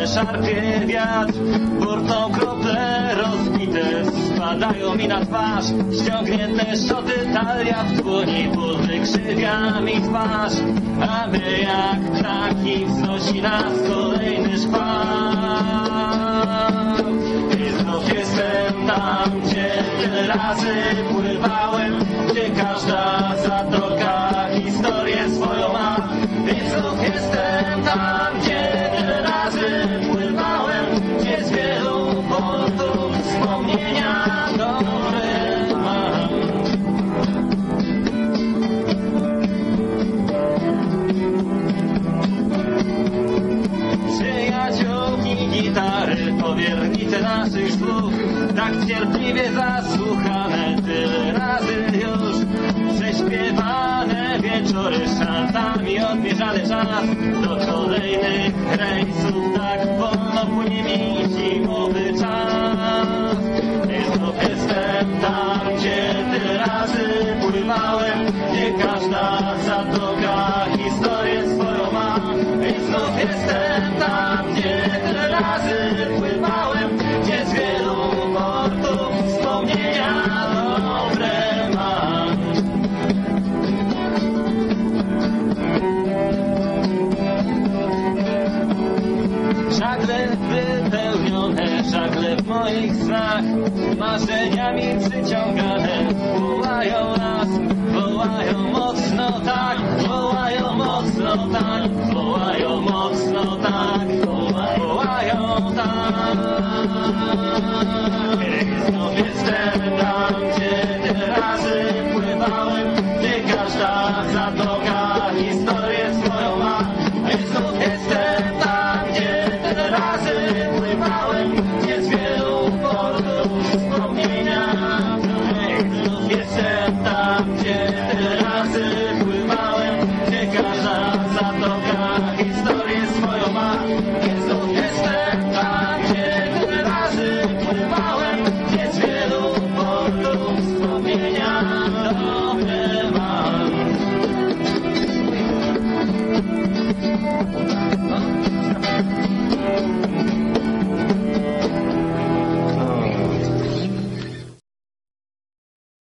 że szarpie wiatr. Burtą krople rozbite spadają mi na twarz. Ściągnięte szoty, talia w dłoni, ból wykrzywia mi twarz. A my jak ptaki wznosi nas kolejny szkwał. I znów jestem tam, gdzie tyle razy pływałem, gdzie każda zatoka historię swoją ma. I znów jestem tam, gdzie tyle razy pływałem, gdzie z wielu portów wspomnienia dobre mam. Przyjaciółki, gitary, powiernice naszych słów, tak cierpliwie zasłuchane tyle razy już. Prześpiewane wieczory szantami, odmierzany czas do kolejnych rejsów. Tak wolno płynie mi zimowy czas. I znów jestem tam, gdzie tyle razy pływałem, gdzie każda zatoka historię swoją ma. I znów jestem tam, gdzie tyle razy pływałem, gdzie z wielu portów wspomnienia dobre mam. Żagle wypełnione, żagle w moich snach, marzeniami przyciągane, wołają nas, wołają mocno tak, wołają mocno tak, wołają mocno tak, wołają tak. I znów jestem tam, gdzie tyle razy pływałem, gdzie każda zatoka historię swoją ma. I znów jestem tam, gdzie tyle razy pływałem, gdzie z wielu portów wspomnienia. I znów jestem tam, gdzie tyle razy pływałem, gdzie każda zatoka historię swoją ma.